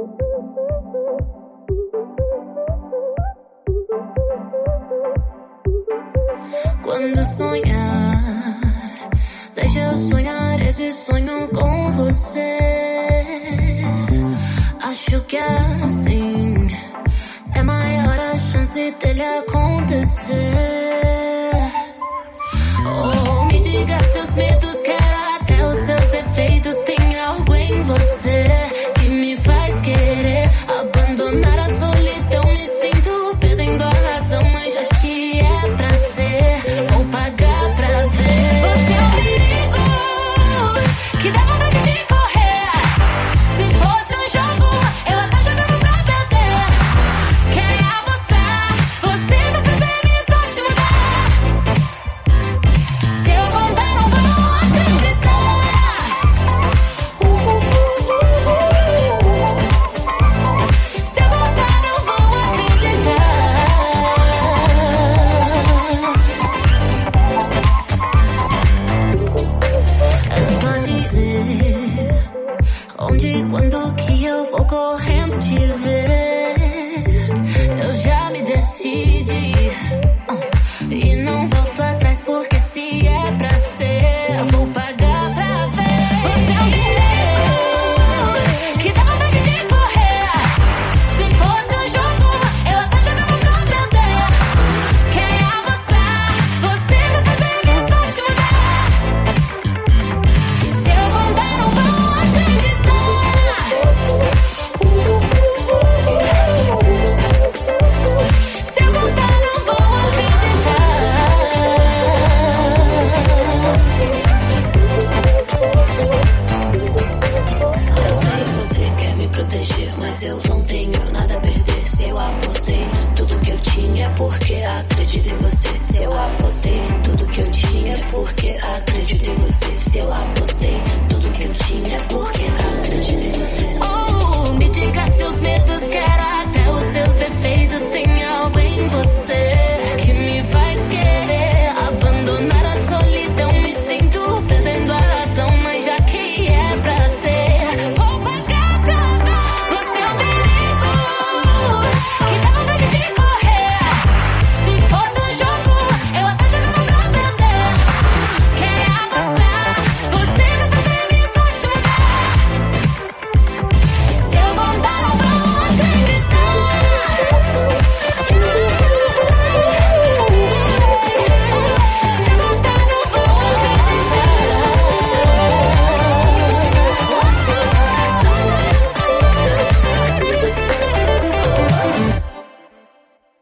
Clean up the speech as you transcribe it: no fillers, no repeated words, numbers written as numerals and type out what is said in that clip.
Quando sonhar, deixa eu sonhar esse sonho com você. Acho que assim é maior a chance dele acontecer. Oh, me diga seus medos, quero até os seus defeitos. Tem algo em você que me faz querer abandonar a solidão. Me sinto perdendo a razão, mas já que é pra ser, vou pagar pra ver. Você é um perigo que dá vontade de correr. Se fosse um jogo, eu até jogava pra perder. Quer apostar? Você vai fazer minha sorte mudar. Se eu contar, não vão acreditar. Se eu contar, não vão acreditar. É só dizer onde e quando que eu vou correndo te ver. Eu já me decidi e não volto atrás, porque se é pra ser, eu vou pagar pra ver. Você é um perigo que dá vontade de correr. Se fosse um jogo, eu até jogava pra perder. Quer apostar? Você vai fazer minha sorte mudar. Se eu contar, não vão acreditar. Se eu contar, não vão acreditar. Eu sei que você quer me proteger, mas eu não tenho